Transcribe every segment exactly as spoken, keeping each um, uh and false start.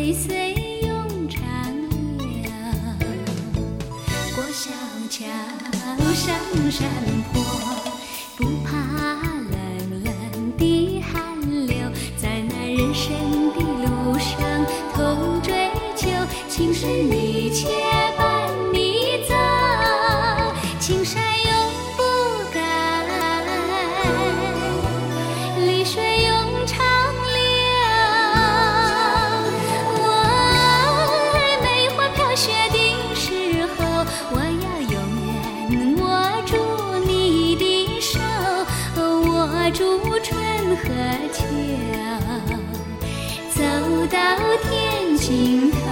岁岁永长流。过小桥上山坡，不怕冷冷的寒流，在那人生的路上同追求，情深意切伴你走，青山永不改，绿水永长流。我梅花飘雪的时候，我要永远握住你的手，握住春和秋，走到天尽头。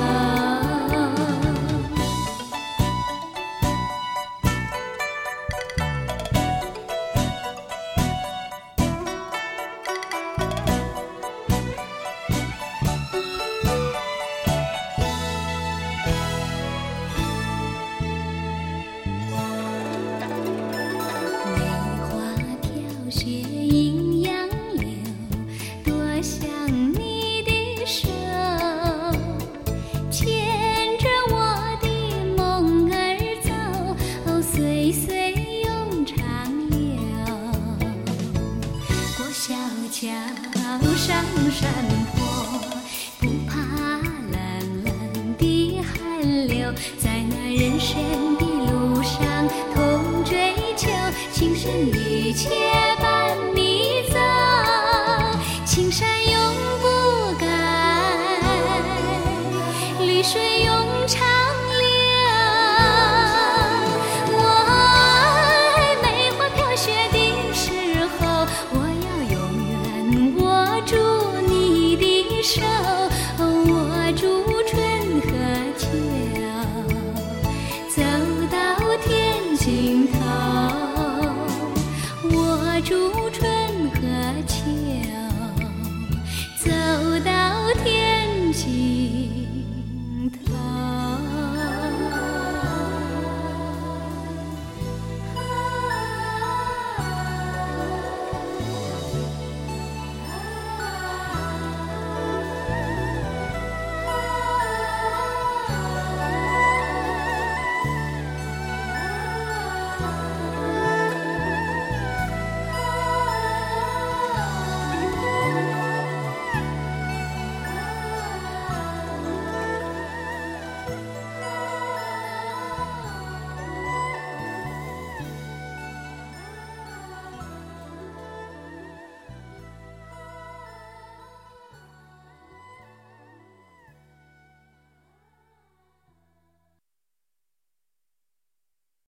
雪阴阳流，多想你的手，牵着我的梦儿走，哦，岁岁永长流。过小桥上山坡，不怕冷冷的寒流，在那人生的路上同追求，情深意切伴你走，青山永不改，绿水永